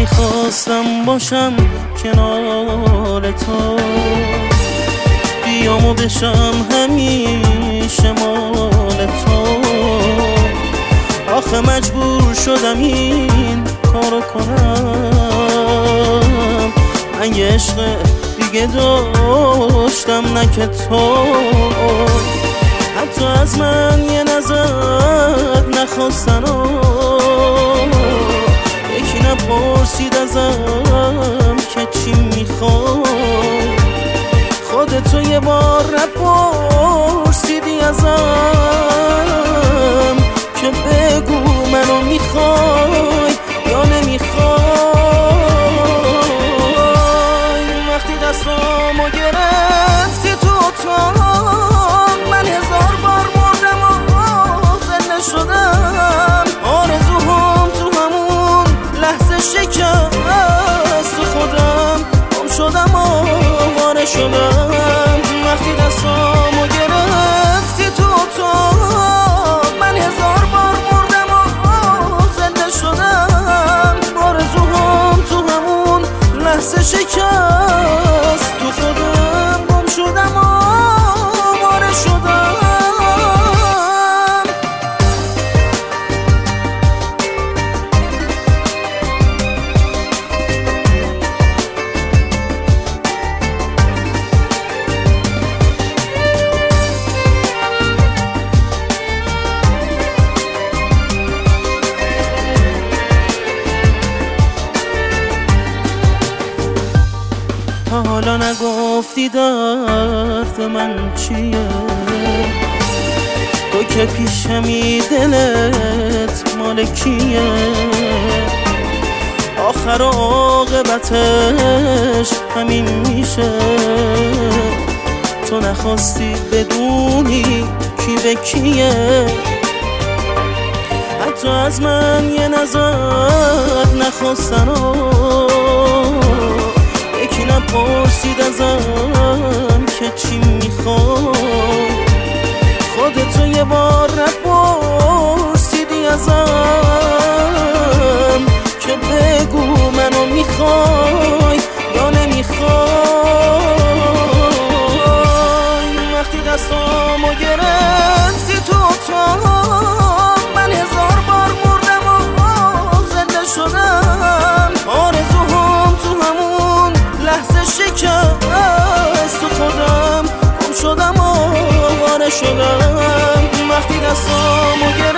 میخواستم باشم کنار تو، بیام و بشم همیشه مال تو. آخه مجبور شدم این کارو کنم، من یه عشق دیگه داشتم نه که تو. حتی از من یه نظر نخواستن و یکی نپرسید ازم که چی میخوای. خودتو یه بار نپرسیدی ازم که بگو منو میخوای یا نمیخوای. وقتی دستامو گرفتی تو اتاق، من 1000 بار مردم و زنده شدم. آرزوهام تو همون لحظه شکست تو خودم، گم شدم و واره شدم. وقتی دستامو گرفتی تو اتاق، من 1000 بار مردم و زنده شدم. آرزوهام تو همون لحظه شکست تو خودم، گم شدم و واره شدم. تا حالا نگفتی درد من چیه، تو که پیشمی دلت مال کیه. آخر عاقبتش همین میشه، تو نخواستی بدونی کی به کیه. حتی از من یه نظر نخواستن و یکی نپرسید ازم که چی میخوای. خودتو یه بار نپرسیدی ازم که بگو منو میخوای یا نمیخوای. وقتی دستامو گرفتی تو اتاق، من 1000 بار مردم و زنده شدم. آرزوهام تو همون لحظه شکست تو خودم، گم شدم و واره شدم. وقتی دستامو